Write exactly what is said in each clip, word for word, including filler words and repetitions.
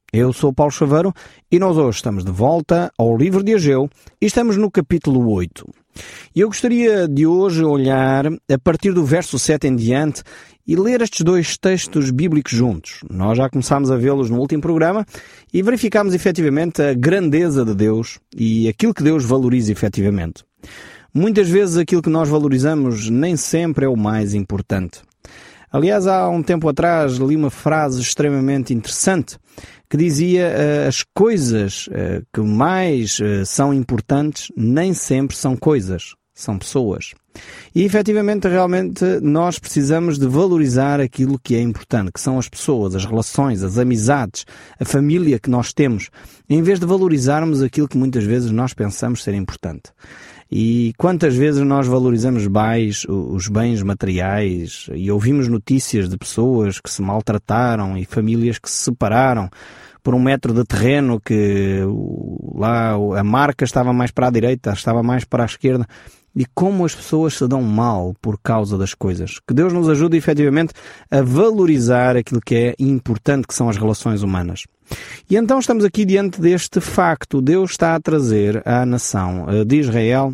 Eu sou o Paulo Chaveiro e nós hoje estamos de volta ao livro de Ageu e estamos no capítulo oito. E eu gostaria de hoje olhar a partir do verso sete em diante e ler estes dois textos bíblicos juntos. Nós já começámos a vê-los no último programa e verificámos efetivamente a grandeza de Deus e aquilo que Deus valoriza efetivamente. Muitas vezes aquilo que nós valorizamos nem sempre é o mais importante. Aliás, há um tempo atrás li uma frase extremamente interessante que dizia uh, as coisas uh, que mais uh, são importantes nem sempre são coisas, são pessoas. E efetivamente, realmente, nós precisamos de valorizar aquilo que é importante, que são as pessoas, as relações, as amizades, a família que nós temos, em vez de valorizarmos aquilo que muitas vezes nós pensamos ser importante. E quantas vezes nós valorizamos mais os bens materiais e ouvimos notícias de pessoas que se maltrataram e famílias que se separaram por um metro de terreno que lá a marca estava mais para a direita, estava mais para a esquerda. E como as pessoas se dão mal por causa das coisas. Que Deus nos ajude efetivamente a valorizar aquilo que é importante, que são as relações humanas. E então estamos aqui diante deste facto. Deus está a trazer à nação de Israel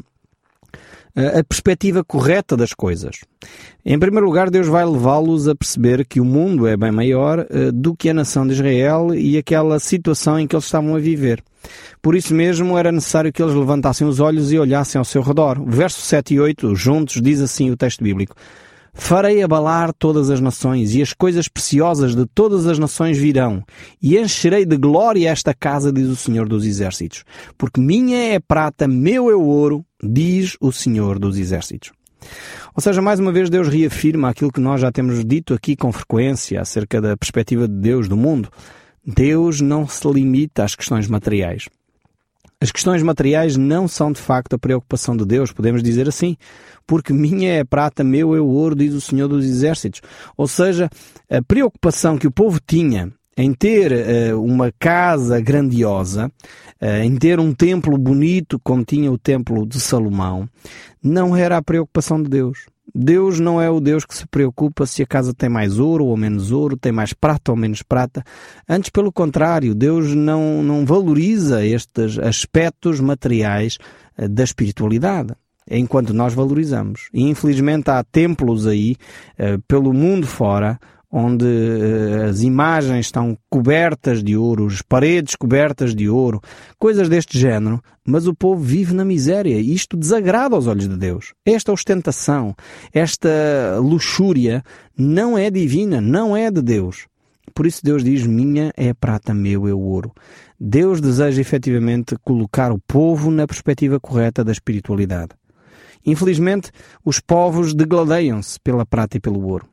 a perspectiva correta das coisas. Em primeiro lugar, Deus vai levá-los a perceber que o mundo é bem maior do que a nação de Israel e aquela situação em que eles estavam a viver. Por isso mesmo era necessário que eles levantassem os olhos e olhassem ao seu redor. O verso sete e oito, juntos, diz assim o texto bíblico: farei abalar todas as nações, e as coisas preciosas de todas as nações virão, e encherei de glória esta casa, diz o Senhor dos Exércitos. Porque minha é a prata, meu é o ouro, diz o Senhor dos Exércitos. Ou seja, mais uma vez Deus reafirma aquilo que nós já temos dito aqui com frequência acerca da perspectiva de Deus do mundo. Deus não se limita às questões materiais. As questões materiais não são de facto a preocupação de Deus, podemos dizer assim, porque minha é a prata, meu é o ouro, diz o Senhor dos Exércitos. Ou seja, a preocupação que o povo tinha em ter uh, uma casa grandiosa, uh, em ter um templo bonito como tinha o templo de Salomão, não era a preocupação de Deus. Deus não é o Deus que se preocupa se a casa tem mais ouro ou menos ouro, tem mais prata ou menos prata. Antes, pelo contrário, Deus não, não valoriza estes aspectos materiais uh, da espiritualidade, enquanto nós valorizamos. E infelizmente há templos aí, uh, pelo mundo fora, onde uh, as imagens estão cobertas de ouro, as paredes cobertas de ouro, coisas deste género, mas o povo vive na miséria e isto desagrada aos olhos de Deus. Esta ostentação, esta luxúria não é divina, não é de Deus. Por isso Deus diz, minha é a prata, meu é o ouro. Deus deseja efetivamente colocar o povo na perspectiva correta da espiritualidade. Infelizmente, os povos degladeiam-se pela prata e pelo ouro.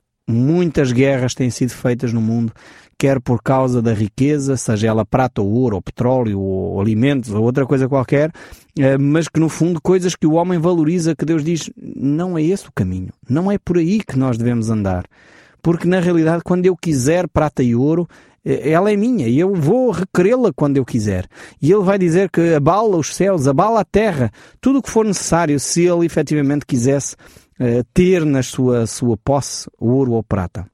Muitas guerras têm sido feitas no mundo, quer por causa da riqueza, seja ela prata ou ouro, ou petróleo, ou alimentos, ou outra coisa qualquer, mas que no fundo coisas que o homem valoriza, que Deus diz, não é esse o caminho, não é por aí que nós devemos andar. Porque na realidade, quando eu quiser prata e ouro, ela é minha e eu vou requerê-la quando eu quiser. E ele vai dizer que abala os céus, abala a terra, tudo o que for necessário, se ele efetivamente quisesse uh, ter na sua, sua posse ouro ou prata.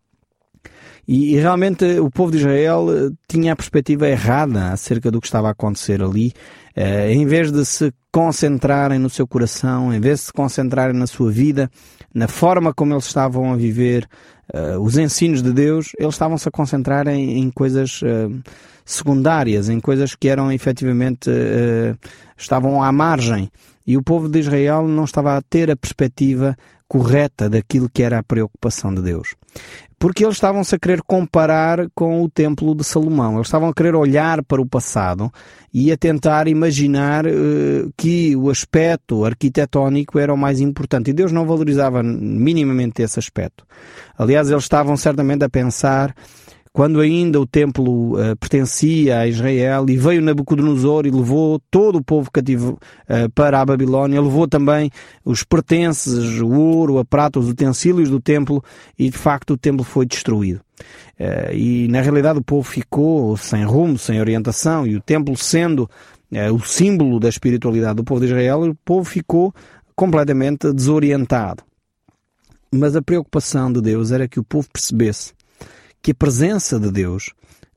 E, e realmente o povo de Israel uh, tinha a perspectiva errada acerca do que estava a acontecer ali. Uh, em vez de se concentrarem no seu coração, em vez de se concentrarem na sua vida, na forma como eles estavam a viver, Uh, os ensinos de Deus, eles estavam-se a concentrar em, em coisas uh, secundárias, em coisas que eram efetivamente, uh, estavam à margem. E o povo de Israel não estava a ter a perspectiva correta daquilo que era a preocupação de Deus. Porque eles estavam-se a querer comparar com o templo de Salomão. Eles estavam a querer olhar para o passado e a tentar imaginar uh, que o aspecto arquitetónico era o mais importante. E Deus não valorizava minimamente esse aspecto. Aliás, eles estavam certamente a pensar, quando ainda o templo uh, pertencia a Israel, e veio Nabucodonosor e levou todo o povo cativo uh, para a Babilónia, levou também os pertences, o ouro, a prata, os utensílios do templo, e de facto o templo foi destruído. Uh, e na realidade o povo ficou sem rumo, sem orientação, e o templo sendo uh, o símbolo da espiritualidade do povo de Israel, o povo ficou completamente desorientado. Mas a preocupação de Deus era que o povo percebesse que a presença de Deus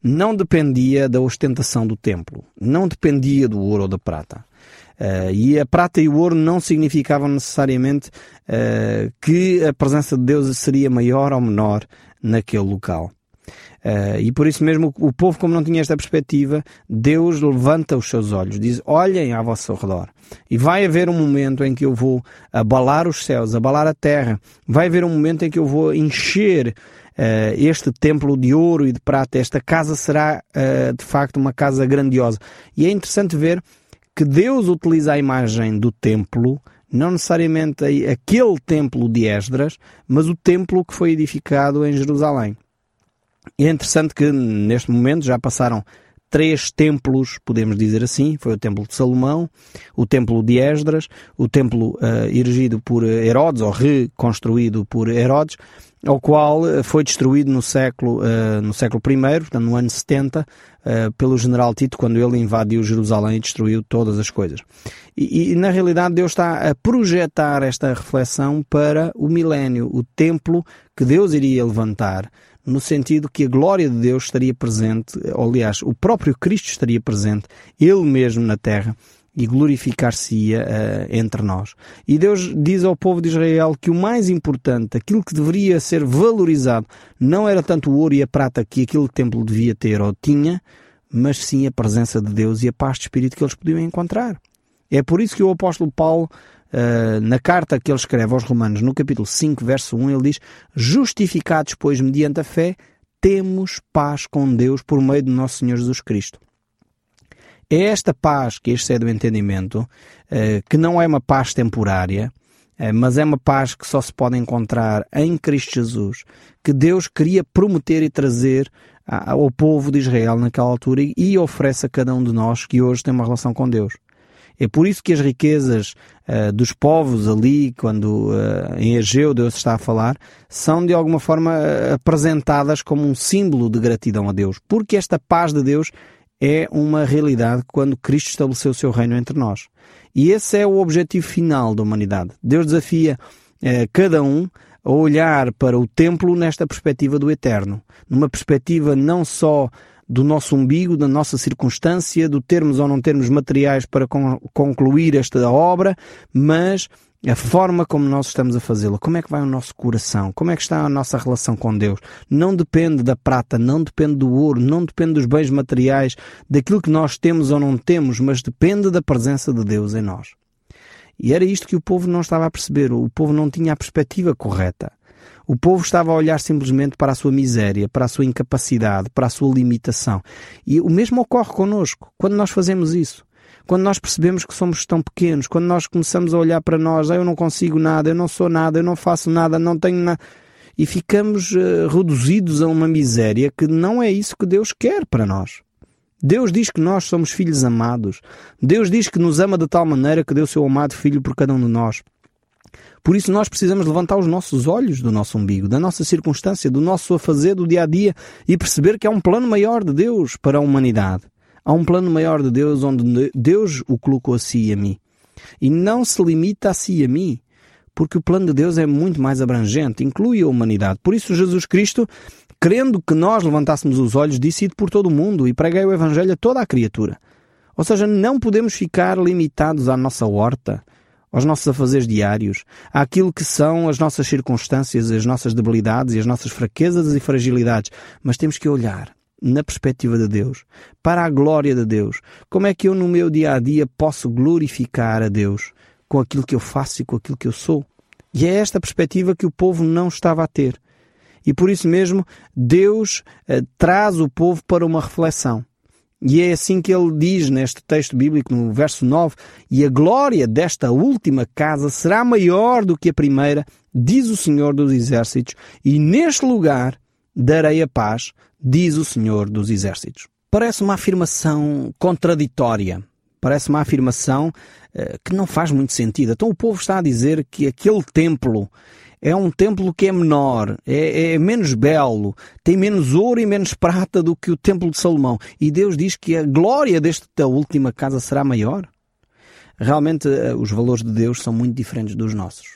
não dependia da ostentação do templo, não dependia do ouro ou da prata. Uh, e a prata e o ouro não significavam necessariamente uh, que a presença de Deus seria maior ou menor naquele local. Uh, e por isso mesmo o povo, como não tinha esta perspectiva, Deus levanta os seus olhos, diz: olhem ao vosso redor, e vai haver um momento em que eu vou abalar os céus, abalar a terra, vai haver um momento em que eu vou encher uh, este templo de ouro e de prata, esta casa será uh, de facto uma casa grandiosa. E é interessante ver que Deus utiliza a imagem do templo, não necessariamente aquele templo de Esdras, mas o templo que foi edificado em Jerusalém. E é interessante que neste momento já passaram três templos, podemos dizer assim. Foi o templo de Salomão, o templo de Esdras, o templo uh, erigido por Herodes, ou reconstruído por Herodes, ao qual foi destruído no século, uh, no século primeiro, portanto no ano setenta, uh, pelo general Tito, quando ele invadiu Jerusalém e destruiu todas as coisas. E, e na realidade Deus está a projetar esta reflexão para o milénio, o templo que Deus iria levantar, no sentido que a glória de Deus estaria presente, ou, aliás, o próprio Cristo estaria presente, Ele mesmo na terra, e glorificar-se-ia uh, entre nós. E Deus diz ao povo de Israel que o mais importante, aquilo que deveria ser valorizado, não era tanto o ouro e a prata que aquele templo devia ter ou tinha, mas sim a presença de Deus e a paz de espírito que eles podiam encontrar. É por isso que o apóstolo Paulo, Uh, na carta que ele escreve aos Romanos, no capítulo cinco, verso um, ele diz: justificados, pois, mediante a fé, temos paz com Deus por meio do nosso Senhor Jesus Cristo. É esta paz que excede o entendimento, uh, que não é uma paz temporária, uh, mas é uma paz que só se pode encontrar em Cristo Jesus, que Deus queria prometer e trazer ao povo de Israel naquela altura e, e oferece a cada um de nós que hoje tem uma relação com Deus. É por isso que as riquezas uh, dos povos ali, quando uh, em Ageu Deus está a falar, são de alguma forma uh, apresentadas como um símbolo de gratidão a Deus. Porque esta paz de Deus é uma realidade quando Cristo estabeleceu o seu reino entre nós. E esse é o objetivo final da humanidade. Deus desafia uh, cada um a olhar para o templo nesta perspectiva do eterno. Numa perspectiva não só do nosso umbigo, da nossa circunstância, do termos ou não termos materiais para con- concluir esta obra, mas a forma como nós estamos a fazê-la. Como é que vai o nosso coração? Como é que está a nossa relação com Deus? Não depende da prata, não depende do ouro, não depende dos bens materiais, daquilo que nós temos ou não temos, mas depende da presença de Deus em nós. E era isto que o povo não estava a perceber. O povo não tinha a perspectiva correta. O povo estava a olhar simplesmente para a sua miséria, para a sua incapacidade, para a sua limitação. E o mesmo ocorre connosco, quando nós fazemos isso. Quando nós percebemos que somos tão pequenos, quando nós começamos a olhar para nós, ah, eu não consigo nada, eu não sou nada, eu não faço nada, não tenho nada, e ficamos uh, reduzidos a uma miséria que não é isso que Deus quer para nós. Deus diz que nós somos filhos amados. Deus diz que nos ama de tal maneira que deu o seu amado filho por cada um de nós. Por isso nós precisamos levantar os nossos olhos do nosso umbigo, da nossa circunstância, do nosso afazer do dia-a-dia e perceber que há um plano maior de Deus para a humanidade. Há um plano maior de Deus onde Deus o colocou a si e a mim. E não se limita a si e a mim, porque o plano de Deus é muito mais abrangente, inclui a humanidade. Por isso Jesus Cristo, querendo que nós levantássemos os olhos, disse: ide por todo o mundo e preguei o Evangelho a toda a criatura. Ou seja, não podemos ficar limitados à nossa horta, aos nossos afazeres diários, àquilo que são as nossas circunstâncias, as nossas debilidades e as nossas fraquezas e fragilidades. Mas temos que olhar na perspectiva de Deus, para a glória de Deus. Como é que eu no meu dia-a-dia posso glorificar a Deus com aquilo que eu faço e com aquilo que eu sou? E é esta perspectiva que o povo não estava a ter. E por isso mesmo Deus eh, traz o povo para uma reflexão. E é assim que ele diz neste texto bíblico, no verso nove: e a glória desta última casa será maior do que a primeira, diz o Senhor dos Exércitos, e neste lugar darei a paz, diz o Senhor dos Exércitos. Parece uma afirmação contraditória, parece uma afirmação uh, que não faz muito sentido. Então o povo está a dizer que aquele templo é um templo que é menor, é, é menos belo, tem menos ouro e menos prata do que o templo de Salomão. E Deus diz que a glória desta última casa será maior. Realmente os valores de Deus são muito diferentes dos nossos.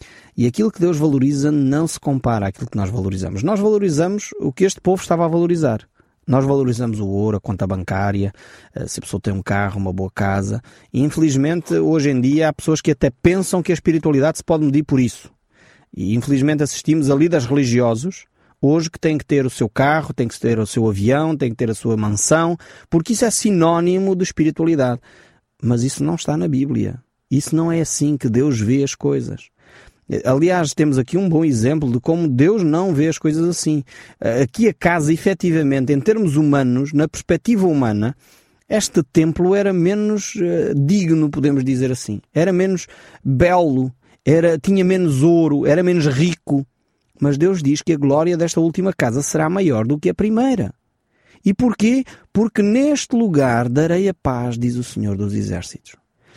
E aquilo que Deus valoriza não se compara àquilo que nós valorizamos. Nós valorizamos o que este povo estava a valorizar. Nós valorizamos o ouro, a conta bancária, se a pessoa tem um carro, uma boa casa. E infelizmente, hoje em dia, há pessoas que até pensam que a espiritualidade se pode medir por isso. E infelizmente assistimos a líderes religiosos, hoje, que têm que ter o seu carro, têm que ter o seu avião, têm que ter a sua mansão, porque isso é sinónimo de espiritualidade. Mas isso não está na Bíblia. Isso não é assim que Deus vê as coisas. Aliás, temos aqui um bom exemplo de como Deus não vê as coisas assim. Aqui a casa, efetivamente, em termos humanos, na perspectiva humana, este templo era menos uh, digno, podemos dizer assim. Era menos belo, era, tinha menos ouro, era menos rico. Mas Deus diz que a glória desta última casa será maior do que a primeira. E porquê? Porque neste lugar darei a paz, diz o Senhor dos Exércitos.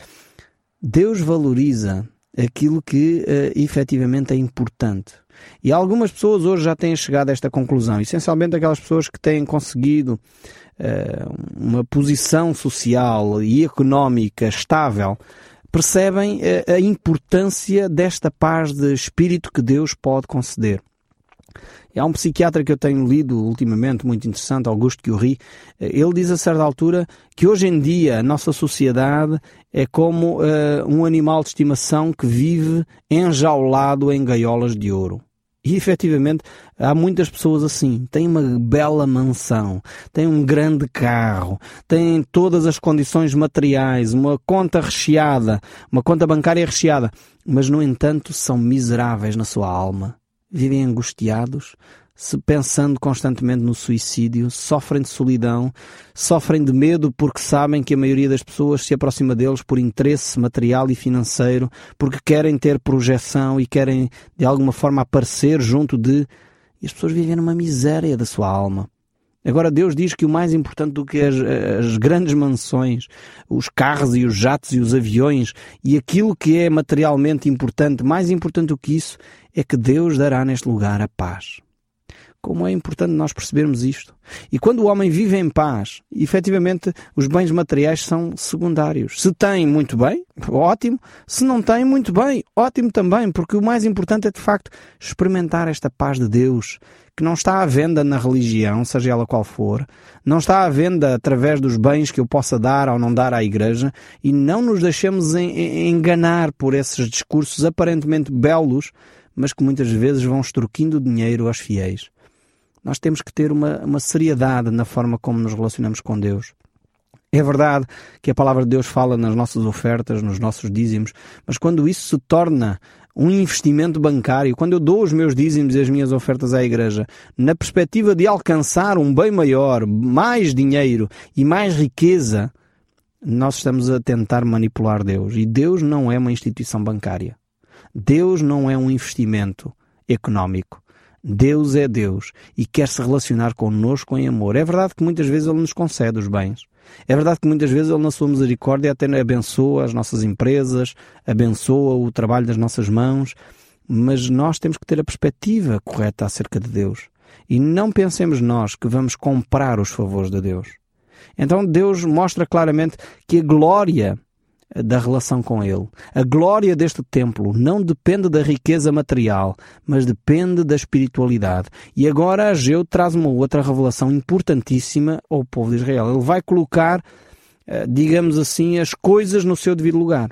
Deus valoriza aquilo que uh, efetivamente é importante. E algumas pessoas hoje já têm chegado a esta conclusão, essencialmente aquelas pessoas que têm conseguido uh, uma posição social e económica estável, percebem uh, a importância desta paz de espírito que Deus pode conceder. E há um psiquiatra que eu tenho lido ultimamente, muito interessante, Auguste Curie. Ele diz a certa altura que hoje em dia a nossa sociedade é como uh, um animal de estimação que vive enjaulado em gaiolas de ouro. E efetivamente há muitas pessoas assim, têm uma bela mansão, têm um grande carro, têm todas as condições materiais, uma conta recheada, uma conta bancária recheada, mas no entanto são miseráveis na sua alma. Vivem angustiados, se pensando constantemente no suicídio, sofrem de solidão, sofrem de medo porque sabem que a maioria das pessoas se aproxima deles por interesse material e financeiro, porque querem ter projeção e querem de alguma forma aparecer junto de... E as pessoas vivem numa miséria da sua alma. Agora Deus diz que o mais importante do que as, as grandes mansões, os carros e os jatos e os aviões e aquilo que é materialmente importante, mais importante do que isso, é que Deus dará neste lugar a paz. Como é importante nós percebermos isto. E quando o homem vive em paz, efetivamente os bens materiais são secundários. Se tem, muito bem, ótimo. Se não tem, muito bem, ótimo também, porque o mais importante é de facto experimentar esta paz de Deus, que não está à venda na religião, seja ela qual for, não está à venda através dos bens que eu possa dar ou não dar à igreja, e não nos deixemos enganar por esses discursos aparentemente belos, mas que muitas vezes vão extorquindo dinheiro aos fiéis. Nós temos que ter uma, uma seriedade na forma como nos relacionamos com Deus. É verdade que a palavra de Deus fala nas nossas ofertas, nos nossos dízimos, mas quando isso se torna um investimento bancário, quando eu dou os meus dízimos e as minhas ofertas à igreja, na perspectiva de alcançar um bem maior, mais dinheiro e mais riqueza, nós estamos a tentar manipular Deus. E Deus não é uma instituição bancária. Deus não é um investimento económico. Deus é Deus e quer se relacionar connosco em amor. É verdade que muitas vezes Ele nos concede os bens. É verdade que muitas vezes Ele, na sua misericórdia, até abençoa as nossas empresas, abençoa o trabalho das nossas mãos, mas nós temos que ter a perspectiva correta acerca de Deus. E não pensemos nós que vamos comprar os favores de Deus. Então Deus mostra claramente que a glória da relação com Ele, a glória deste templo não depende da riqueza material, mas depende da espiritualidade. E agora Ageu traz uma outra revelação importantíssima ao povo de Israel. Ele vai colocar, digamos assim, as coisas no seu devido lugar.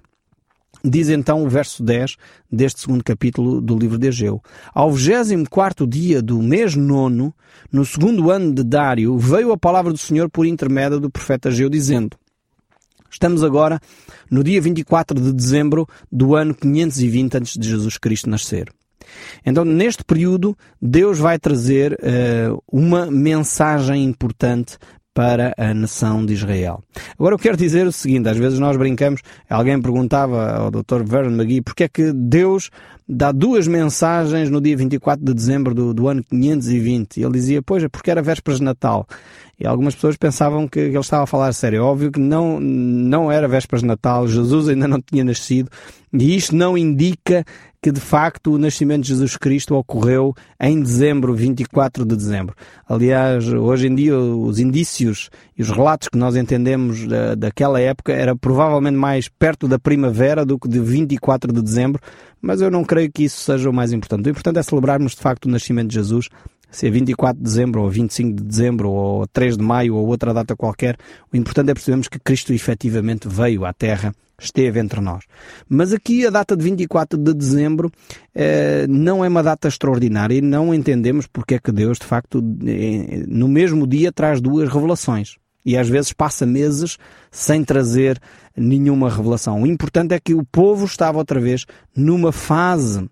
Diz então o verso dez deste segundo capítulo do livro de Ageu. Ao vigésimo quarto dia do mês nono, no segundo ano de Dário, veio a palavra do Senhor por intermédio do profeta Ageu, dizendo: estamos agora no dia vinte e quatro de dezembro do ano quinhentos e vinte antes de Jesus Cristo nascer. Então, neste período, Deus vai trazer uh, uma mensagem importante para a nação de Israel. Agora eu quero dizer o seguinte, às vezes nós brincamos, alguém perguntava ao doutor Vernon McGee porque é que Deus dá duas mensagens no dia vinte e quatro de dezembro do, do ano quinhentos e vinte. E ele dizia, pois é, porque era vésperas de Natal. E algumas pessoas pensavam que ele estava a falar a sério. É óbvio que não, não era vésperas de Natal, Jesus ainda não tinha nascido, e isto não indica que de facto o nascimento de Jesus Cristo ocorreu em dezembro, vinte e quatro de dezembro. Aliás, hoje em dia os indícios e os relatos que nós entendemos da, daquela época era provavelmente mais perto da primavera do que de vinte e quatro de dezembro, mas eu não creio que isso seja o mais importante. O importante é celebrarmos de facto o nascimento de Jesus se é vinte e quatro de dezembro, ou vinte e cinco de dezembro, ou três de maio, ou outra data qualquer, o importante é percebermos que Cristo efetivamente veio à Terra, esteve entre nós. Mas aqui a data de vinte e quatro de dezembro eh, não é uma data extraordinária e não entendemos porque é que Deus, de facto, eh, no mesmo dia traz duas revelações. E às vezes passa meses sem trazer nenhuma revelação. O importante é que o povo estava outra vez numa fase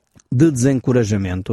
de desencorajamento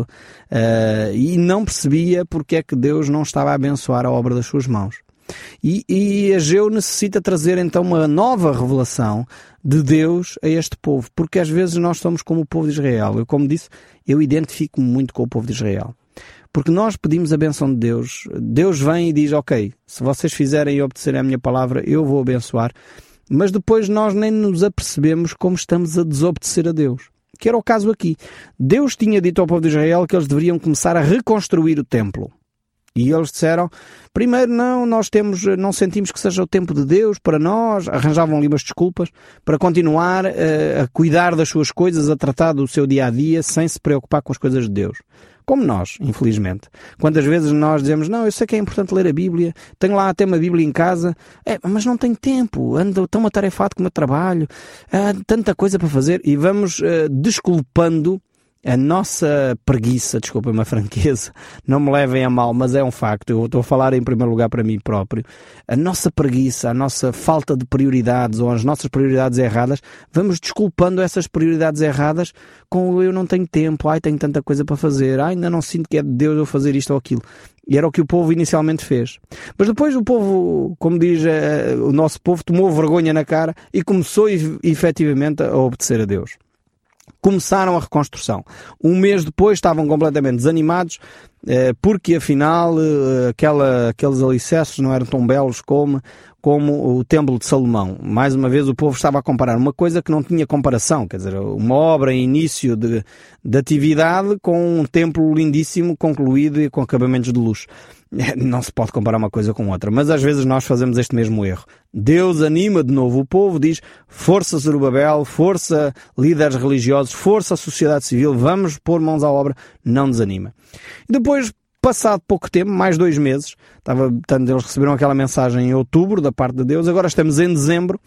uh, e não percebia porque é que Deus não estava a abençoar a obra das suas mãos. E, e Ageu necessita trazer então uma nova revelação de Deus a este povo, porque às vezes nós somos como o povo de Israel. Eu, como disse, eu identifico-me muito com o povo de Israel. Porque nós pedimos a benção de Deus, Deus vem e diz, ok, se vocês fizerem e obedecerem a minha palavra, eu vou abençoar. Mas depois nós nem nos apercebemos como estamos a desobedecer a Deus. Que era o caso aqui. Deus tinha dito ao povo de Israel que eles deveriam começar a reconstruir o templo. E eles disseram, primeiro não, nós temos, não sentimos que seja o tempo de Deus para nós, arranjavam ali umas desculpas para continuar uh, a cuidar das suas coisas, a tratar do seu dia-a-dia, sem se preocupar com as coisas de Deus. Como nós, infelizmente. Quantas vezes nós dizemos, não, eu sei que é importante ler a Bíblia, tenho lá até uma Bíblia em casa, é, mas não tenho tempo, ando tão atarefado com o meu trabalho, há tanta coisa para fazer, e vamos uh, desculpando a nossa preguiça, desculpem-me a franqueza, não me levem a mal, mas é um facto, eu estou a falar em primeiro lugar para mim próprio, a nossa preguiça, a nossa falta de prioridades ou as nossas prioridades erradas, vamos desculpando essas prioridades erradas com eu não tenho tempo, ai tenho tanta coisa para fazer, ai ainda não sinto que é de Deus eu fazer isto ou aquilo. E era o que o povo inicialmente fez. Mas depois o povo, como diz o nosso povo, tomou vergonha na cara e começou efetivamente a obedecer a Deus. Começaram a reconstrução. Um mês depois estavam completamente desanimados, porque afinal aquela, aqueles alicerces não eram tão belos como, como o Templo de Salomão. Mais uma vez o povo estava a comparar uma coisa que não tinha comparação, quer dizer, uma obra em início de, de atividade com um templo lindíssimo, concluído e com acabamentos de luxo. Não se pode comparar uma coisa com outra, mas às vezes nós fazemos este mesmo erro. Deus anima de novo o povo, diz força Zorobabel, força líderes religiosos, força sociedade civil, vamos pôr mãos à obra, não desanima. E depois, passado pouco tempo, mais dois meses, estava, portanto, eles receberam aquela mensagem em outubro da parte de Deus, agora estamos em dezembro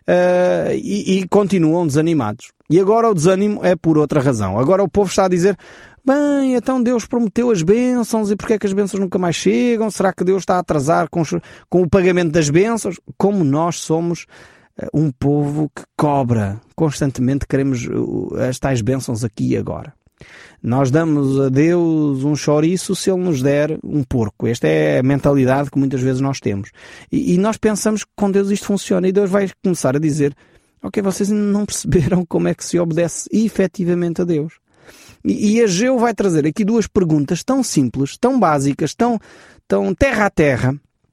uh, e, e continuam desanimados. E agora o desânimo é por outra razão. Agora o povo está a dizer, bem, então Deus prometeu as bênçãos e porque é que as bênçãos nunca mais chegam? Será que Deus está a atrasar com, os, com o pagamento das bênçãos? Como nós somos um povo que cobra, constantemente queremos as tais bênçãos aqui e agora. Nós damos a Deus um chouriço se Ele nos der um porco. Esta é a mentalidade que muitas vezes nós temos. E, e nós pensamos que com Deus isto funciona e Deus vai começar a dizer, ok, vocês ainda não perceberam como é que se obedece efetivamente a Deus. E, e Ageu vai trazer aqui duas perguntas tão simples, tão básicas, tão, tão terra a terra,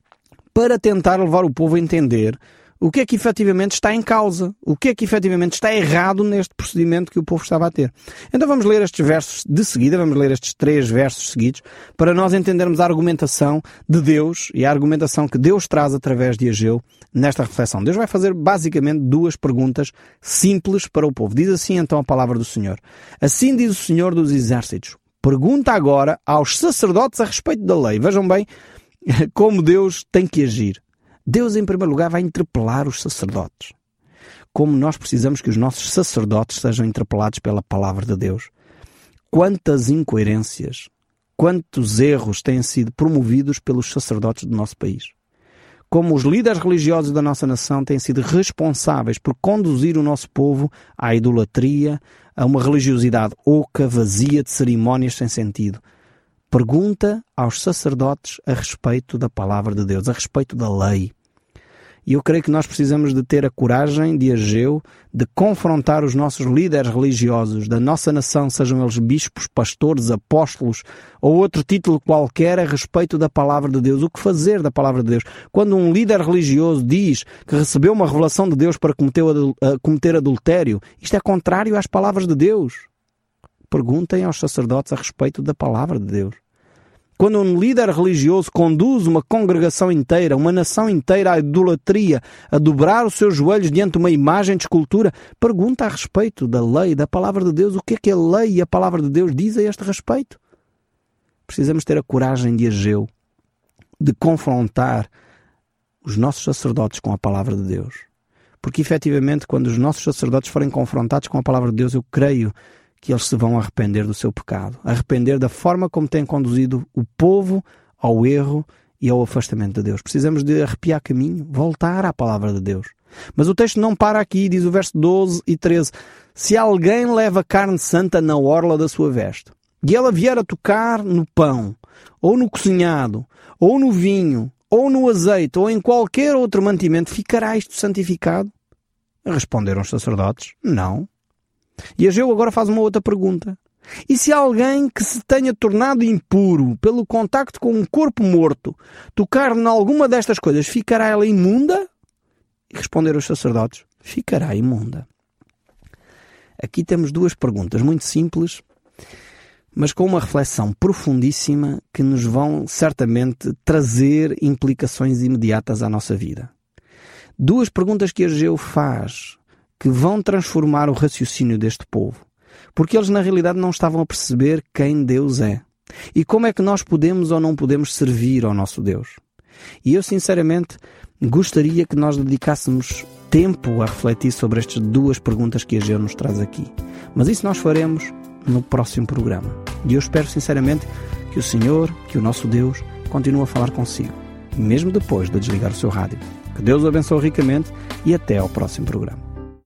para tentar levar o povo a entender o que é que efetivamente está em causa, o que é que efetivamente está errado neste procedimento que o povo estava a ter. Então vamos ler estes versos de seguida, vamos ler estes três versos seguidos, para nós entendermos a argumentação de Deus e a argumentação que Deus traz através de Ageu nesta reflexão. Deus vai fazer basicamente duas perguntas simples para o povo. Diz assim então a palavra do Senhor. Assim diz o Senhor dos Exércitos. Pergunta agora aos sacerdotes a respeito da lei. Vejam bem como Deus tem que agir. Deus, em primeiro lugar, vai interpelar os sacerdotes. Como nós precisamos que os nossos sacerdotes sejam interpelados pela palavra de Deus. Quantas incoerências, quantos erros têm sido promovidos pelos sacerdotes do nosso país. Como os líderes religiosos da nossa nação têm sido responsáveis por conduzir o nosso povo à idolatria, a uma religiosidade oca, vazia de cerimónias sem sentido. Pergunta aos sacerdotes a respeito da palavra de Deus, a respeito da lei. E eu creio que nós precisamos de ter a coragem de Ageu, de confrontar os nossos líderes religiosos da nossa nação, sejam eles bispos, pastores, apóstolos ou outro título qualquer a respeito da palavra de Deus. O que fazer da palavra de Deus? Quando um líder religioso diz que recebeu uma revelação de Deus para cometer, cometer adultério, isto é contrário às palavras de Deus. Perguntem aos sacerdotes a respeito da palavra de Deus. Quando um líder religioso conduz uma congregação inteira, uma nação inteira à idolatria, a dobrar os seus joelhos diante de uma imagem de escultura, pergunta a respeito da lei, da palavra de Deus, o que é que a lei e a palavra de Deus diz a este respeito? Precisamos ter a coragem de Ageu, de confrontar os nossos sacerdotes com a palavra de Deus. Porque, efetivamente, quando os nossos sacerdotes forem confrontados com a palavra de Deus, eu creio que eles se vão arrepender do seu pecado. Arrepender da forma como têm conduzido o povo ao erro e ao afastamento de Deus. Precisamos de arrepiar caminho, voltar à palavra de Deus. Mas o texto não para aqui, diz o verso doze e treze. Se alguém leva carne santa na orla da sua veste, e ela vier a tocar no pão, ou no cozinhado, ou no vinho, ou no azeite, ou em qualquer outro mantimento, ficará isto santificado? Responderam os sacerdotes, não. E Ageu agora faz uma outra pergunta. E se alguém que se tenha tornado impuro pelo contacto com um corpo morto tocar em alguma destas coisas, ficará ela imunda? E responderam os sacerdotes, ficará imunda. Aqui temos duas perguntas muito simples, mas com uma reflexão profundíssima que nos vão certamente trazer implicações imediatas à nossa vida. Duas perguntas que Ageu faz que vão transformar o raciocínio deste povo. Porque eles na realidade não estavam a perceber quem Deus é. E como é que nós podemos ou não podemos servir ao nosso Deus. E eu sinceramente gostaria que nós dedicássemos tempo a refletir sobre estas duas perguntas que Ageu nos traz aqui. Mas isso nós faremos no próximo programa. E eu espero sinceramente que o Senhor, que o nosso Deus, continue a falar consigo, mesmo depois de desligar o seu rádio. Que Deus o abençoe ricamente e até ao próximo programa.